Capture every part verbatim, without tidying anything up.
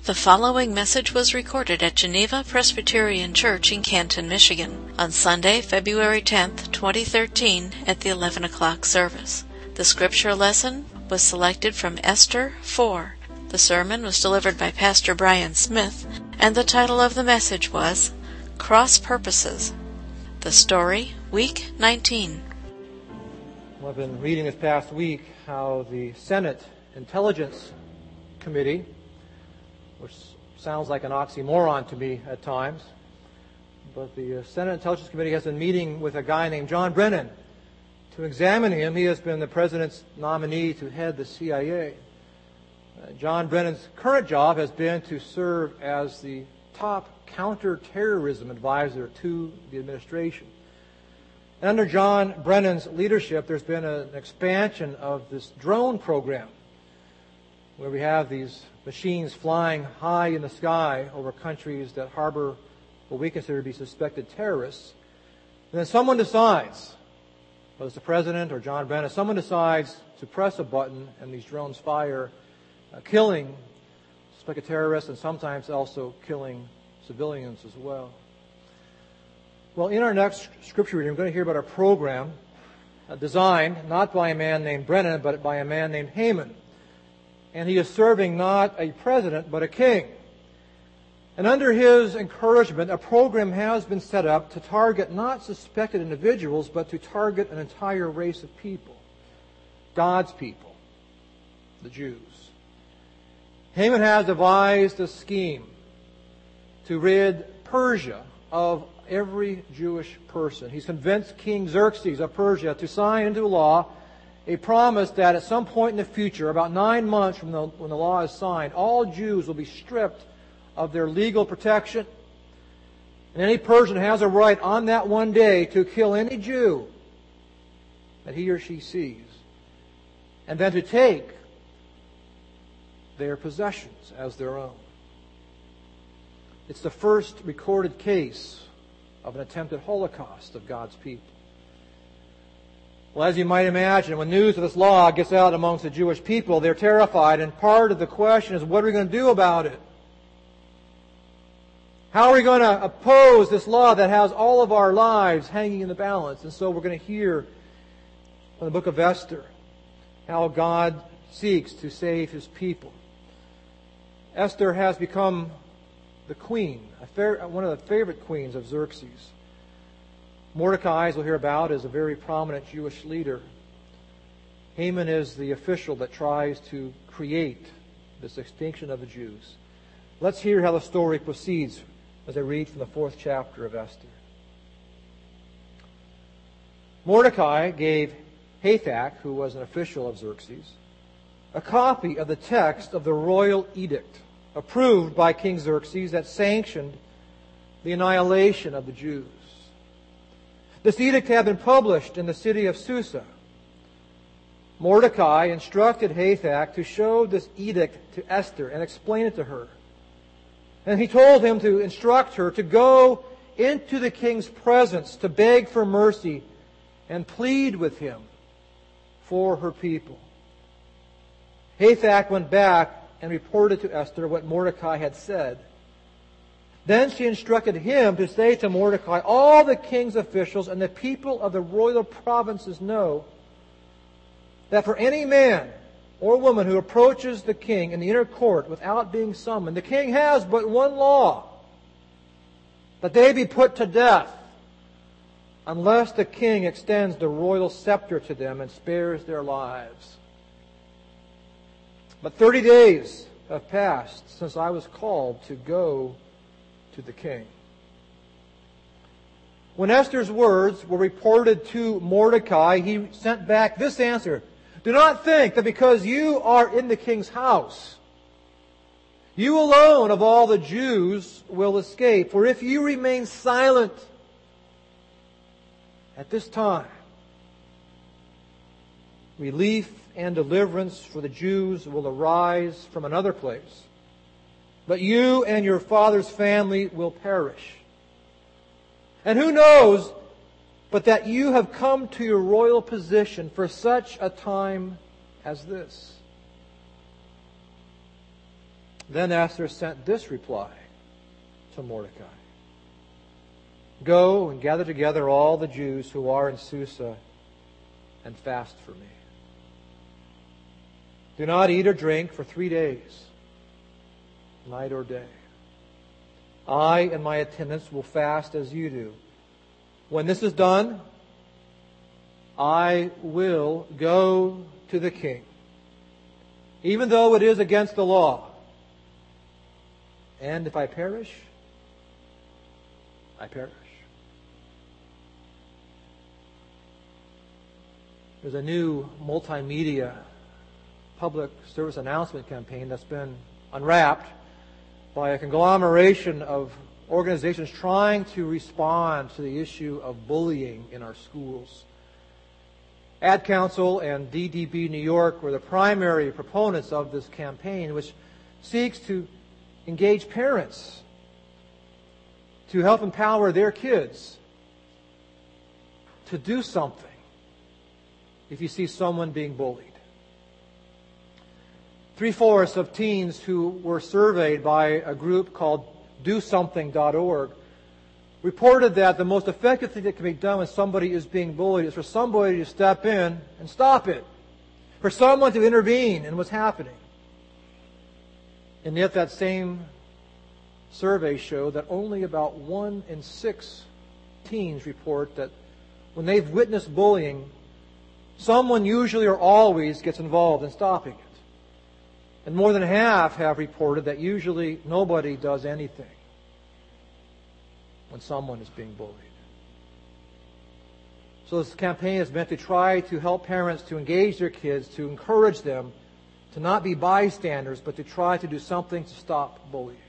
The following message was recorded at Geneva Presbyterian Church in Canton, Michigan, on Sunday, February tenth, twenty thirteen, at the eleven o'clock service. The scripture lesson was selected from Esther four. The sermon was delivered by Pastor Brian Smith, and the title of the message was Cross Purposes. The story, week nineteen. Well, I've been reading this past week how the Senate Intelligence Committee, which sounds like an oxymoron to me at times, but the Senate Intelligence Committee has been meeting with a guy named John Brennan to examine him. He has been the President's nominee to head the C I A. Uh, John Brennan's current job has been to serve as the top counterterrorism advisor to the administration. And under John Brennan's leadership, there's been a, an expansion of this drone program, where we have these machines flying high in the sky over countries that harbor what we consider to be suspected terrorists. And then someone decides, whether it's the President or John Brennan, someone decides to press a button and these drones fire, uh, killing suspected terrorists and sometimes also killing civilians as well. Well, in our next scripture reading, we're going to hear about a program uh, designed not by a man named Brennan, but by a man named Haman. And he is serving not a president, but a king. And under his encouragement, a program has been set up to target not suspected individuals, but to target an entire race of people. God's people, the Jews. Haman has devised a scheme to rid Persia of every Jewish person. He's convinced King Xerxes of Persia to sign into law a promise that at some point in the future, about nine months from the, when the law is signed, all Jews will be stripped of their legal protection. And any Persian has a right on that one day to kill any Jew that he or she sees, and then to take their possessions as their own. It's the first recorded case of an attempted Holocaust of God's people. Well, as you might imagine, when news of this law gets out amongst the Jewish people, they're terrified, and part of the question is, what are we going to do about it? How are we going to oppose this law that has all of our lives hanging in the balance? And so we're going to hear from the book of Esther how God seeks to save His people. Esther has become the queen, a fair, one of the favorite queens of Xerxes. Mordecai, as we'll hear about, is a very prominent Jewish leader. Haman is the official that tries to create this extinction of the Jews. Let's hear how the story proceeds as I read from the fourth chapter of Esther. Mordecai gave Hathach, who was an official of Xerxes, a copy of the text of the royal edict approved by King Xerxes that sanctioned the annihilation of the Jews. This edict had been published in the city of Susa. Mordecai instructed Hathach to show this edict to Esther and explain it to her. And he told him to instruct her to go into the king's presence to beg for mercy and plead with him for her people. Hathach went back and reported to Esther what Mordecai had said. Then she instructed him to say to Mordecai, all the king's officials and the people of the royal provinces know that for any man or woman who approaches the king in the inner court without being summoned, the king has but one law, that they be put to death unless the king extends the royal scepter to them and spares their lives. But thirty days have passed since I was called to go to the king. When Esther's words were reported to Mordecai, he sent back this answer: do not think that because you are in the king's house, you alone of all the Jews will escape. For if you remain silent at this time, relief and deliverance for the Jews will arise from another place. But you and your father's family will perish. And who knows but that you have come to your royal position for such a time as this. Then Esther sent this reply to Mordecai. Go and gather together all the Jews who are in Susa and fast for me. Do not eat or drink for three days, night or day. I and my attendants will fast as you do. When this is done, I will go to the king, even though it is against the law. And if I perish, I perish. There's a new multimedia public service announcement campaign that's been unwrapped by a conglomeration of organizations trying to respond to the issue of bullying in our schools. Ad Council and D D B New York were the primary proponents of this campaign, which seeks to engage parents to help empower their kids to do something if you see someone being bullied. Three-fourths of teens who were surveyed by a group called do something dot org reported that the most effective thing that can be done when somebody is being bullied is for somebody to step in and stop it, for someone to intervene in what's happening. And yet that same survey showed that only about one in six teens report that when they've witnessed bullying, someone usually or always gets involved in stopping it. And more than half have reported that usually nobody does anything when someone is being bullied. So this campaign is meant to try to help parents to engage their kids, to encourage them to not be bystanders, but to try to do something to stop bullying.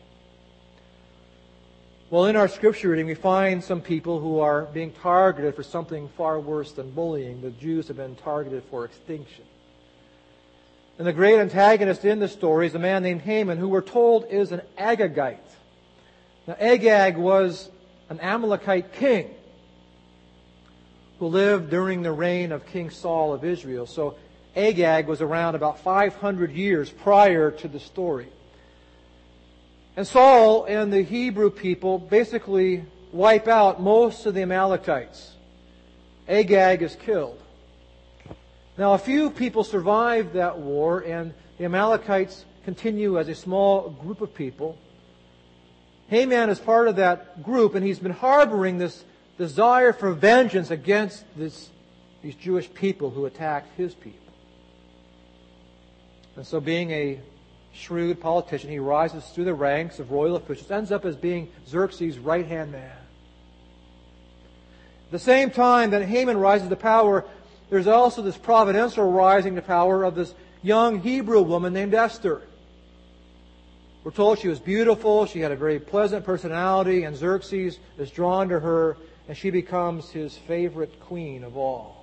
Well, in our scripture reading, we find some people who are being targeted for something far worse than bullying. The Jews have been targeted for extinction. And the great antagonist in the story is a man named Haman, who we're told is an Agagite. Now, Agag was an Amalekite king who lived during the reign of King Saul of Israel. So Agag was around about five hundred years prior to the story. And Saul and the Hebrew people basically wipe out most of the Amalekites. Agag is killed. Now, a few people survived that war, and the Amalekites continue as a small group of people. Haman is part of that group, and he's been harboring this desire for vengeance against this, these Jewish people who attacked his people. And so, being a shrewd politician, he rises through the ranks of royal officials, ends up as being Xerxes' right-hand man. At the same time that Haman rises to power, there's also this providential rising to power of this young Hebrew woman named Esther. We're told she was beautiful, she had a very pleasant personality, and Xerxes is drawn to her, and she becomes his favorite queen of all.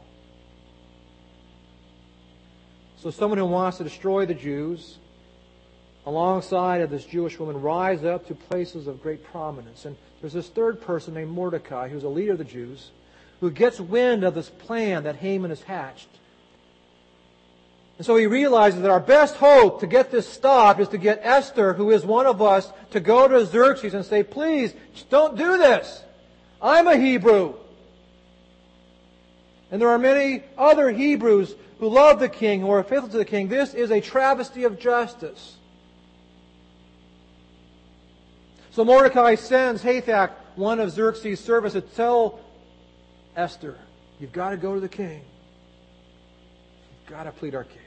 So someone who wants to destroy the Jews, alongside of this Jewish woman, rise up to places of great prominence. And there's this third person named Mordecai, who's a leader of the Jews, who gets wind of this plan that Haman has hatched. And so he realizes that our best hope to get this stopped is to get Esther, who is one of us, to go to Xerxes and say, please, don't do this. I'm a Hebrew. And there are many other Hebrews who love the king, who are faithful to the king. This is a travesty of justice. So Mordecai sends Hathach, one of Xerxes' servants, to tell Esther, you've got to go to the king. You've got to plead our case.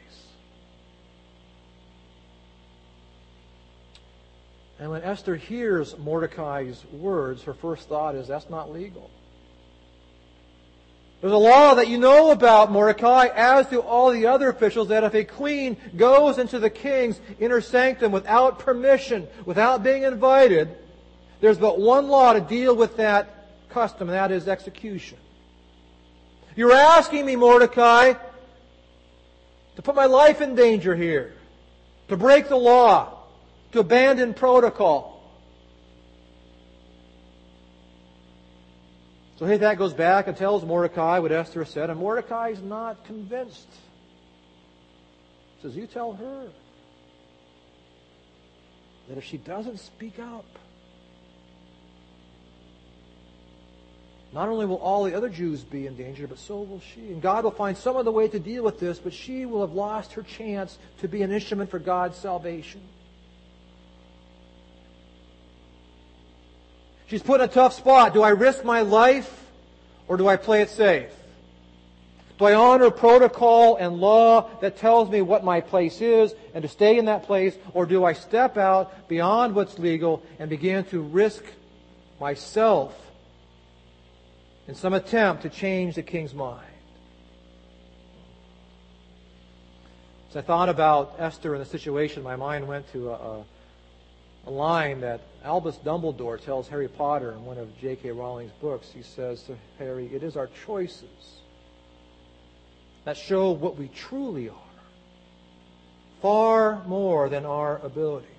And when Esther hears Mordecai's words, her first thought is, that's not legal. There's a law that you know about, Mordecai, as do all the other officials, that if a queen goes into the king's inner sanctum without permission, without being invited, there's but one law to deal with that custom, and that is execution. You're asking me, Mordecai, to put my life in danger here, to break the law, to abandon protocol. So Hathach goes back and tells Mordecai what Esther said, and Mordecai is not convinced. He says, you tell her. that if she doesn't speak up, not only will all the other Jews be in danger, but so will she. And God will find some other way to deal with this, but she will have lost her chance to be an instrument for God's salvation. She's put in a tough spot. Do I risk my life or do I play it safe? Do I honor protocol and law that tells me what my place is and to stay in that place, or do I step out beyond what's legal and begin to risk myself in some attempt to change the king's mind? As I thought about Esther and the situation, my mind went to a, a, a line that Albus Dumbledore tells Harry Potter in one of J K Rowling's books. He says to Harry, "It is our choices that show what we truly are, far more than our abilities.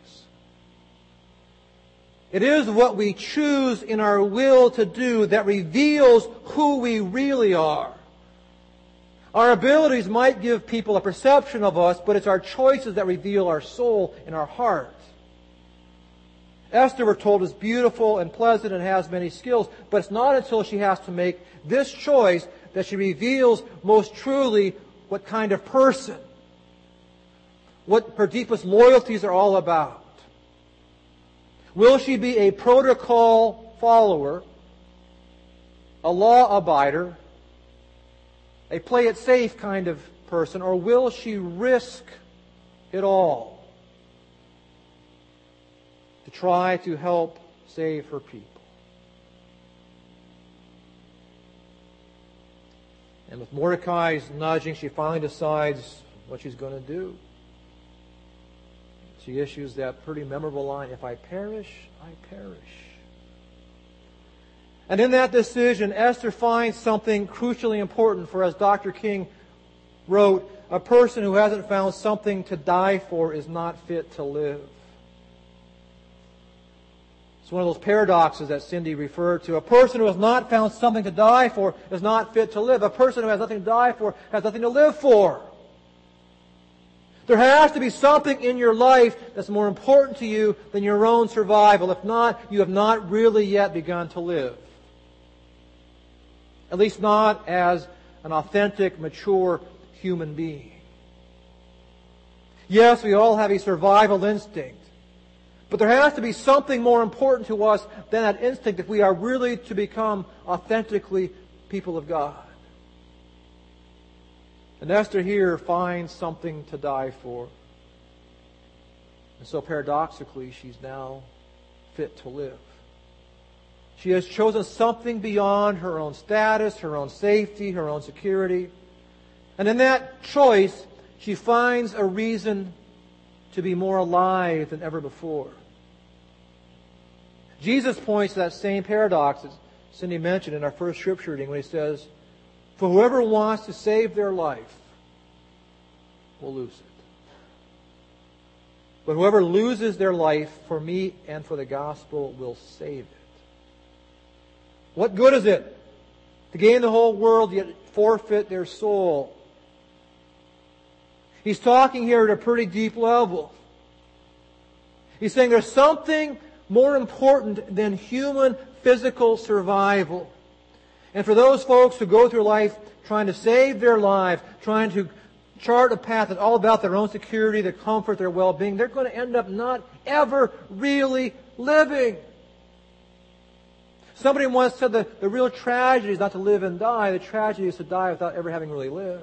It is what we choose in our will to do that reveals who we really are. Our abilities might give people a perception of us, but it's our choices that reveal our soul and our heart." Esther, we're told, is beautiful and pleasant and has many skills, but it's not until she has to make this choice that she reveals most truly what kind of person, what her deepest loyalties are all about. Will she be a protocol follower, a law abider, a play it safe kind of person, or will she risk it all to try to help save her people? And with Mordecai's nudging, she finally decides what she's going to do. She issues that pretty memorable line, "If I perish, I perish." And in that decision, Esther finds something crucially important, for as Doctor King wrote, a person who hasn't found something to die for is not fit to live. It's one of those paradoxes that Cindy referred to. A person who has not found something to die for is not fit to live. A person who has nothing to die for has nothing to live for. There has to be something in your life that's more important to you than your own survival. If not, you have not really yet begun to live. At least not as an authentic, mature human being. Yes, we all have a survival instinct. But there has to be something more important to us than that instinct if we are really to become authentically people of God. And Esther here finds something to die for. And so paradoxically, she's now fit to live. She has chosen something beyond her own status, her own safety, her own security. And in that choice, she finds a reason to be more alive than ever before. Jesus points to that same paradox as Cindy mentioned in our first scripture reading when he says, "For whoever wants to save their life will lose it. But whoever loses their life for me and for the gospel will save it." What good is it to gain the whole world yet forfeit their soul? He's talking here at a pretty deep level. He's saying there's something more important than human physical survival. And for those folks who go through life trying to save their lives, trying to chart a path that's all about their own security, their comfort, their well-being, they're going to end up not ever really living. Somebody once said that the real tragedy is not to live and die. The tragedy is to die without ever having really lived.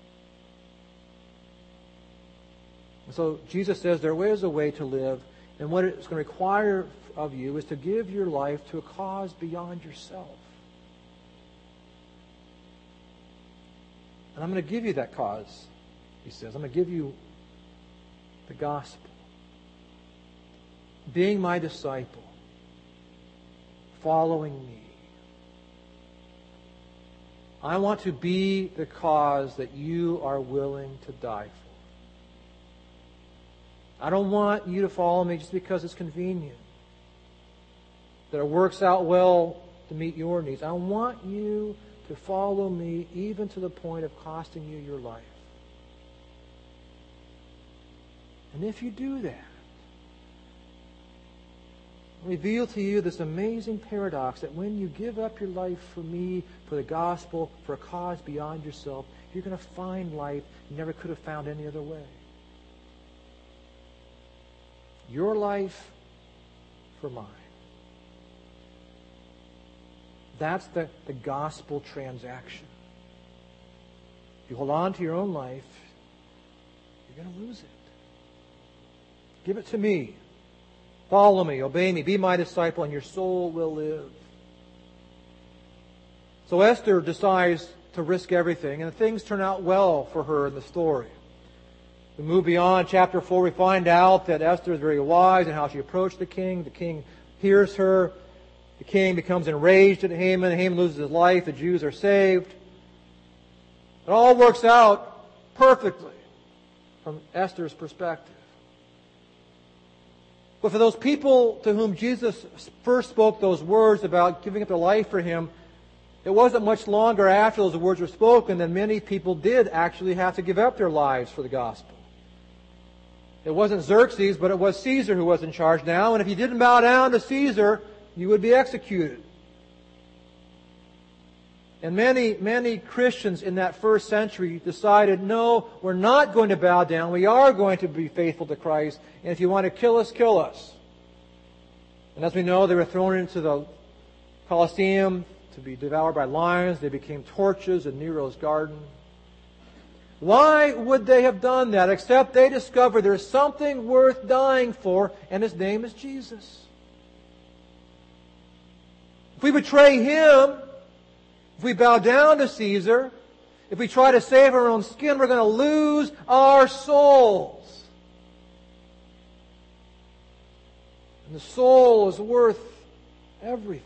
And so Jesus says there is a way to live, and what it's going to require of you is to give your life to a cause beyond yourself. And I'm going to give you that cause, he says. I'm going to give you the gospel. Being my disciple. Following me. I want to be the cause that you are willing to die for. I don't want you to follow me just because it's convenient, that it works out well to meet your needs. I want you to follow me even to the point of costing you your life. And if you do that, reveal to you this amazing paradox that when you give up your life for me, for the gospel, for a cause beyond yourself, you're going to find life you never could have found any other way. Your life for mine. That's the, the gospel transaction. If you hold on to your own life, you're going to lose it. Give it to me. Follow me, obey me, be my disciple, and your soul will live. So Esther decides to risk everything, and things turn out well for her in the story. We move beyond chapter four. We find out that Esther is very wise in how she approached the king. The king hears her. The king becomes enraged at Haman. Haman loses his life. The Jews are saved. It all works out perfectly from Esther's perspective. But for those people to whom Jesus first spoke those words about giving up their life for Him, it wasn't much longer after those words were spoken that many people did actually have to give up their lives for the gospel. It wasn't Xerxes, but it was Caesar who was in charge now. And if you didn't bow down to Caesar, you would be executed. And many, many Christians in that first century decided, no, we're not going to bow down. We are going to be faithful to Christ. And if you want to kill us, kill us. And as we know, they were thrown into the Colosseum to be devoured by lions. They became torches in Nero's garden. Why would they have done that except they discovered there's something worth dying for, and His name is Jesus? If we betray Him, if we bow down to Caesar, if we try to save our own skin, we're going to lose our souls. And the soul is worth everything.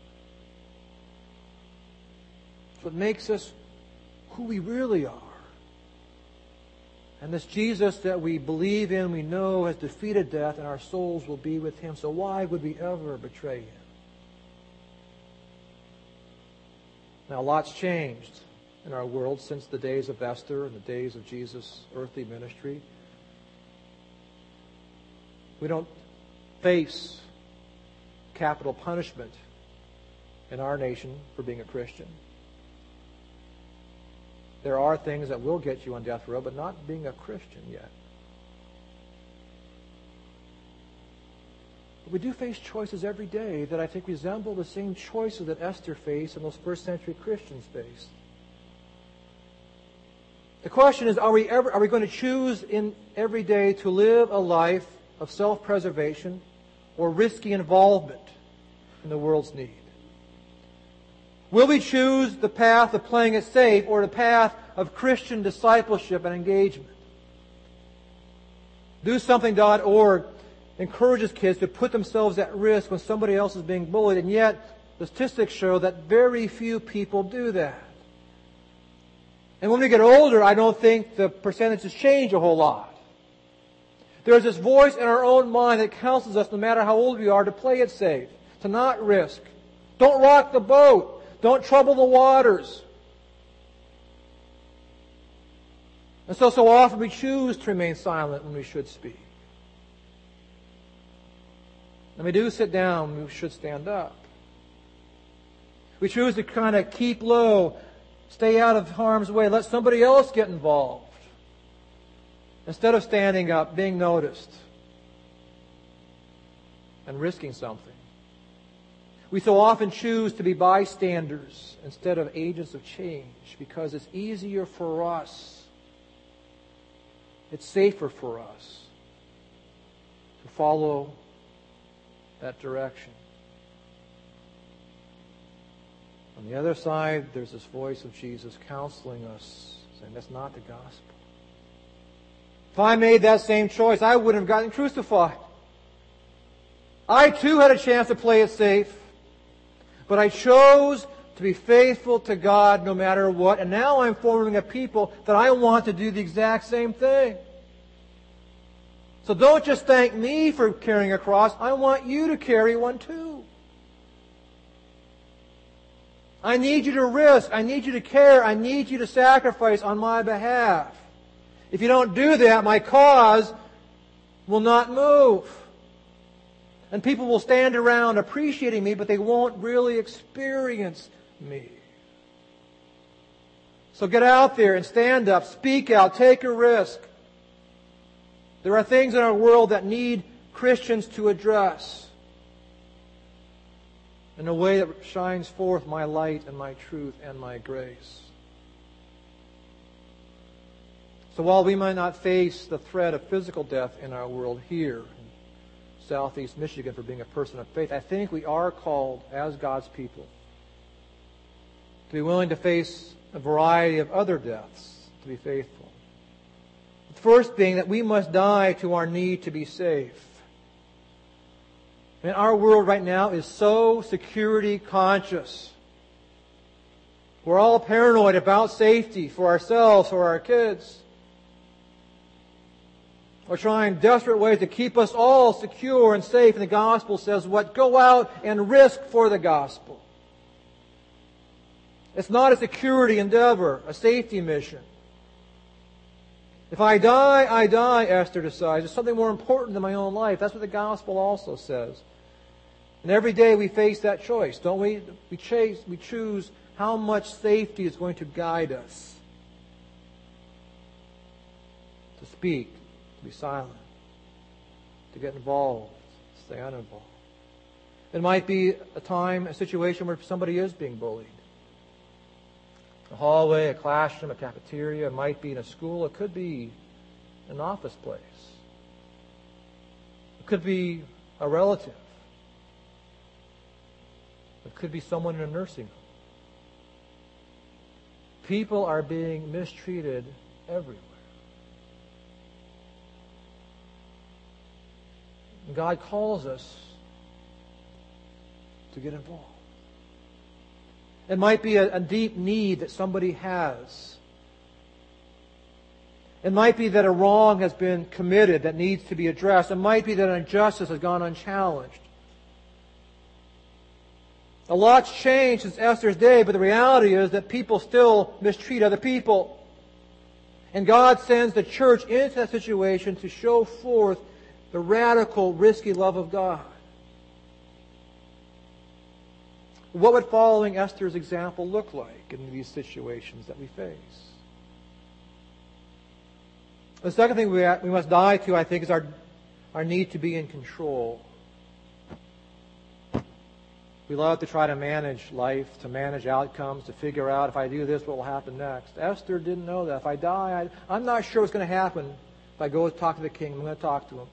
It's what makes us who we really are. And this Jesus that we believe in, we know has defeated death, and our souls will be with Him. So why would we ever betray Him? Now, a lot's changed in our world since the days of Esther and the days of Jesus' earthly ministry. We don't face capital punishment in our nation for being a Christian. There are things that will get you on death row, but not being a Christian yet. But we do face choices every day that I think resemble the same choices that Esther faced and those first century Christians faced. The question is, are we ever are we going to choose in every day to live a life of self-preservation or risky involvement in the world's need? Will we choose the path of playing it safe or the path of Christian discipleship and engagement? Do Something dot org encourages kids to put themselves at risk when somebody else is being bullied, and yet the statistics show that very few people do that. And when we get older, I don't think the percentages change a whole lot. There's this voice in our own mind that counsels us, no matter how old we are, to play it safe, to not risk. Don't rock the boat. Don't trouble the waters. And so, so often we choose to remain silent when we should speak. And we do sit down when we should stand up. We choose to kind of keep low, stay out of harm's way, let somebody else get involved, instead of standing up, being noticed, and risking something. We so often choose to be bystanders instead of agents of change because it's easier for us, it's safer for us to follow that direction. On the other side, there's this voice of Jesus counseling us, saying that's not the gospel. If I made that same choice, I wouldn't have gotten crucified. I too had a chance to play it safe. But I chose to be faithful to God no matter what. And now I'm forming a people that I want to do the exact same thing. So don't just thank me for carrying a cross. I want you to carry one too. I need you to risk. I need you to care. I need you to sacrifice on my behalf. If you don't do that, my cause will not move. And people will stand around appreciating me, but they won't really experience me. So get out there and stand up, speak out, take a risk. There are things in our world that need Christians to address in a way that shines forth my light and my truth and my grace. So while we might not face the threat of physical death in our world here in southeast Michigan for being a person of faith, I think we are called as God's people to be willing to face a variety of other deaths to be faithful. The first being that we must die to our need to be safe. And our world right now is so security conscious. We're all paranoid about safety for ourselves, for our kids. We're trying desperate ways to keep us all secure and safe. And the gospel says, what? Go out and risk for the gospel. It's not a security endeavor, a safety mission. If I die, I die, Esther decides. It's something more important than my own life. That's what the gospel also says. And every day we face that choice, don't we? We chase, we choose how much safety is going to guide us. To speak, to be silent, to get involved, to stay uninvolved. It might be a time, a situation where somebody is being bullied. A hallway, a classroom, a cafeteria. It might be in a school. It could be an office place. It could be a relative. It could be someone in a nursing home. People are being mistreated everywhere. And God calls us to get involved. It might be a, a deep need that somebody has. It might be that a wrong has been committed that needs to be addressed. It might be that an injustice has gone unchallenged. A lot's changed since Esther's day, but the reality is that people still mistreat other people. And God sends the church into that situation to show forth the radical, risky love of God. What would following Esther's example look like in these situations that we face? The second thing we, we must die to, I think, is our, our need to be in control. We love to try to manage life, to manage outcomes, to figure out if I do this, what will happen next. Esther didn't know that. If I die, I, I'm not sure what's going to happen. If I go talk to the king, I'm going to talk to him.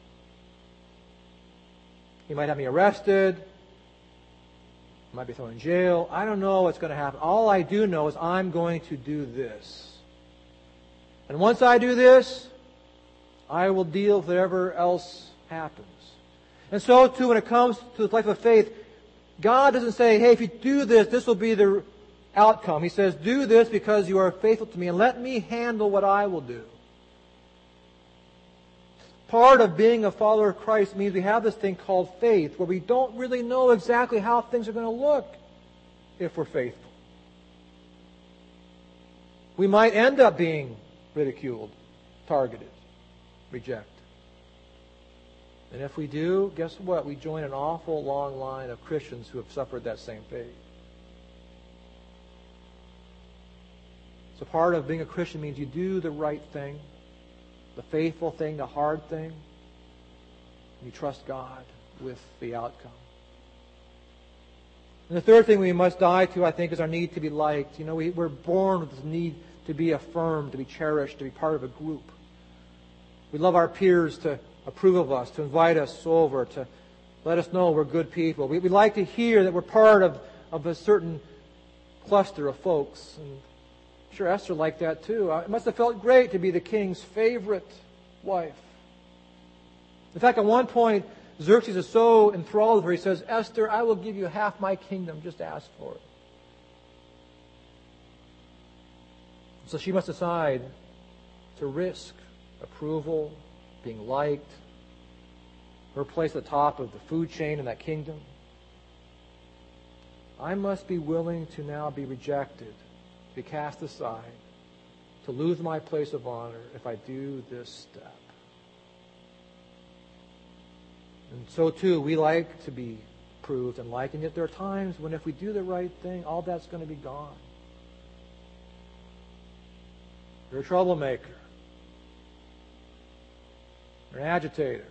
He might have me arrested. I might be thrown in jail. I don't know what's going to happen. All I do know is I'm going to do this. And once I do this, I will deal with whatever else happens. And so, too, when it comes to the life of faith, God doesn't say, hey, if you do this, this will be the outcome. He says, do this because you are faithful to me, and let me handle what I will do. Part of being a follower of Christ means we have this thing called faith, where we don't really know exactly how things are going to look if we're faithful. We might end up being ridiculed, targeted, rejected. And if we do, guess what? We join an awful long line of Christians who have suffered that same fate. So part of being a Christian means you do the right thing, the faithful thing, the hard thing. You trust God with the outcome. And the third thing we must die to, I think, is our need to be liked. You know, we, we're born with this need to be affirmed, to be cherished, to be part of a group. We love our peers to approve of us, to invite us over, to let us know we're good people. We, we like to hear that we're part of, of a certain cluster of folks. And I'm sure Esther liked that too. It must have felt great to be the king's favorite wife. In fact, at one point, Xerxes is so enthralled with her, he says, Esther, I will give you half my kingdom. Just ask for it. So she must decide to risk approval, being liked, her place at the top of the food chain in that kingdom. I must be willing to now be rejected, to be cast aside, to lose my place of honor if I do this step. And so too, we like to be approved and liked, and yet there are times when if we do the right thing, all that's going to be gone. You're a troublemaker. You're an agitator.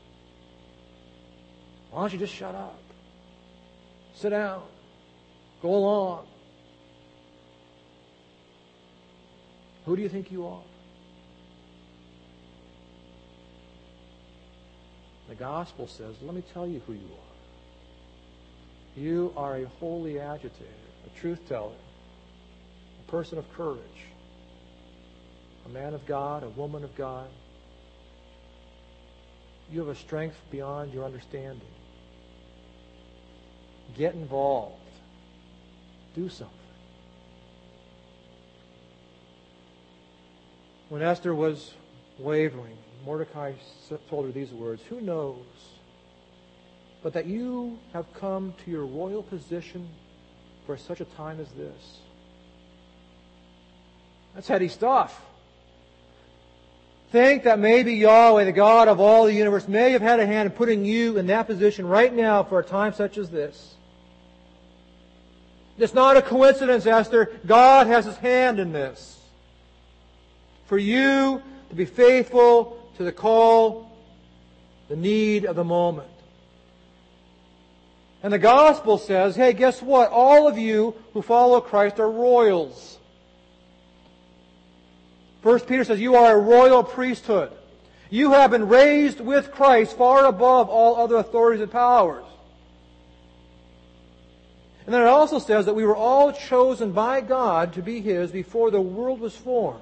Why don't you just shut up? Sit down. Go along. Who do you think you are? The gospel says, let me tell you who you are. You are a holy agitator, a truth teller, a person of courage, a man of God, a woman of God. You have a strength beyond your understanding. Get involved. Do something. When Esther was wavering, Mordecai told her these words, "Who knows but that you have come to your royal position for such a time as this?" That's heady stuff. Think that maybe Yahweh, the God of all the universe, may have had a hand in putting you in that position right now for a time such as this. It's not a coincidence, Esther. God has His hand in this. For you to be faithful to the call, the need of the moment. And the gospel says, hey, guess what? All of you who follow Christ are royals. First Peter says, you are a royal priesthood. You have been raised with Christ far above all other authorities and powers. And then it also says that we were all chosen by God to be His before the world was formed.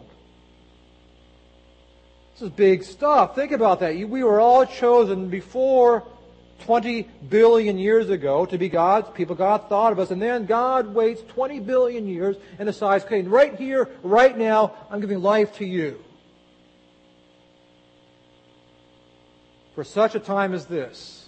This is big stuff. Think about that. We were all chosen before twenty billion years ago to be God's people. God thought of us. And then God waits twenty billion years and decides, okay, right here, right now, I'm giving life to you. For such a time as this.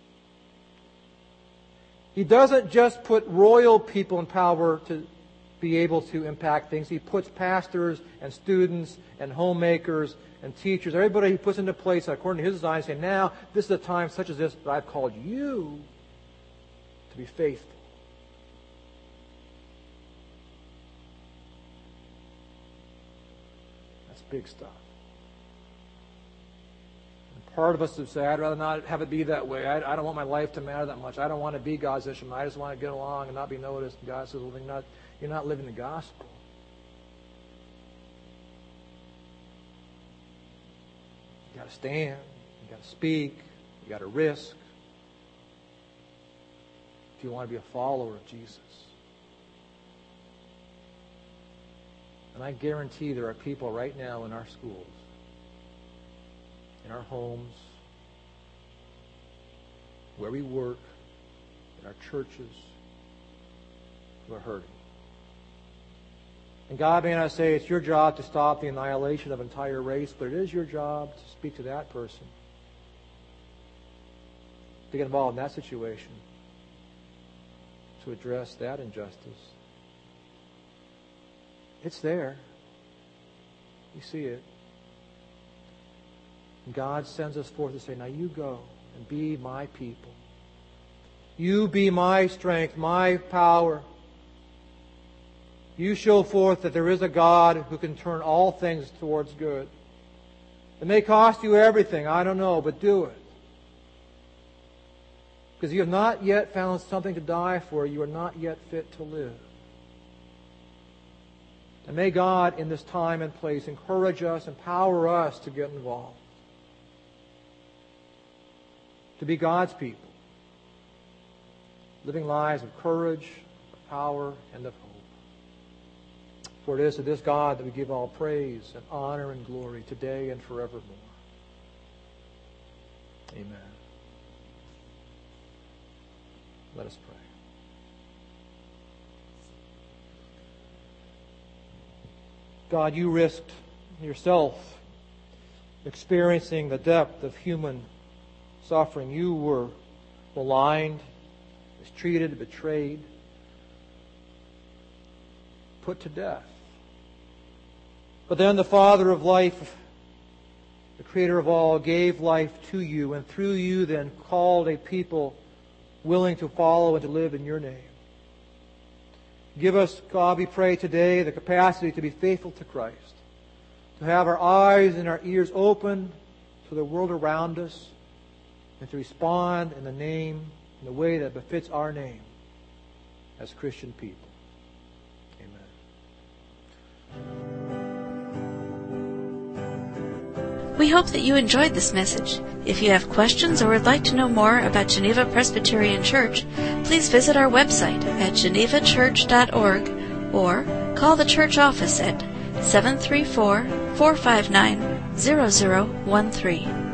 He doesn't just put royal people in power to be able to impact things. He puts pastors and students and homemakers and teachers, everybody He puts into place according to His design, saying, now, this is a time such as this that I've called you to be faithful. That's big stuff. And part of us would say, I'd rather not have it be that way. I, I don't want my life to matter that much. I don't want to be God's instrument. I just want to get along and not be noticed. And God says, well, you're not, you're not living the gospel. You got to stand. You got to speak. You got to risk. If you want to be a follower of Jesus. And I guarantee there are people right now in our schools, in our homes, where we work, in our churches, who are hurting. And God may not say it's your job to stop the annihilation of an entire race, but it is your job to speak to that person, to get involved in that situation, to address that injustice. It's there. You see it. And God sends us forth to say, now you go and be my people. You be my strength, my power. You show forth that there is a God who can turn all things towards good. It may cost you everything, I don't know, but do it. Because you have not yet found something to die for. You are not yet fit to live. And may God, in this time and place, encourage us, empower us to get involved. To be God's people. Living lives of courage, of power, and of hope. For it is to this God that we give all praise and honor and glory today and forevermore. Amen. Let us pray. God, you risked yourself experiencing the depth of human suffering. You were maligned, mistreated, betrayed, put to death. But then the Father of life the Creator of all, gave life to you, and through you then called a people willing to follow and to live in your name. Give us, God, we pray today, the capacity to be faithful to Christ, to have our eyes and our ears open to the world around us, and to respond in the name, in the way that befits our name as Christian people. Amen. We hope that you enjoyed this message. If you have questions or would like to know more about Geneva Presbyterian Church, please visit our website at geneva church dot org or call the church office at seven three four, four five nine, zero zero one three.